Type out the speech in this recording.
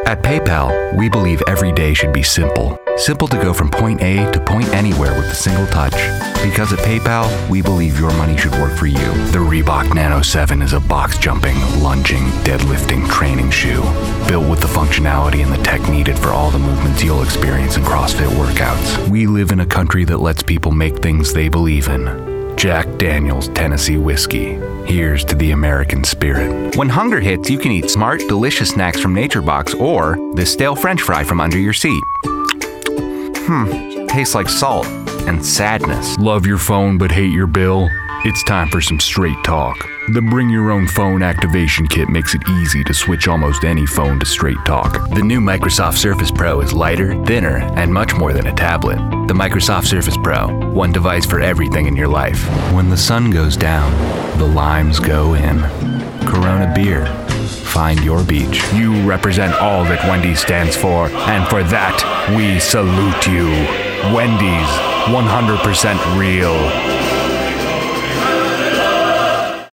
At PayPal, we believe every day should be simple. Simple to go from point A to point anywhere with a single touch. Because at PayPal, we believe your money should work for you. The Reebok Nano 7 is a box-jumping, lunging, deadlifting training shoe. Built with the functionality and the tech needed for all the movements you'll experience in CrossFit workouts. We live in a country that lets people make things they believe in. Jack Daniel's Tennessee Whiskey. Here's to the American spirit. When hunger hits, you can eat smart, delicious snacks from Nature Box or this stale French fry from under your seat. Tastes like salt and sadness. Love your phone but hate your bill? It's time for some straight talk. The Bring Your Own Phone activation kit makes it easy to switch almost any phone to straight talk. The new Microsoft Surface Pro is lighter, thinner, and much more than a tablet. The Microsoft Surface Pro, one device for everything in your life. When the sun goes down, the limes go in. Corona beer. Find your beach. You represent all that Wendy's stands for, and for that, we salute you. Wendy's, 100% real.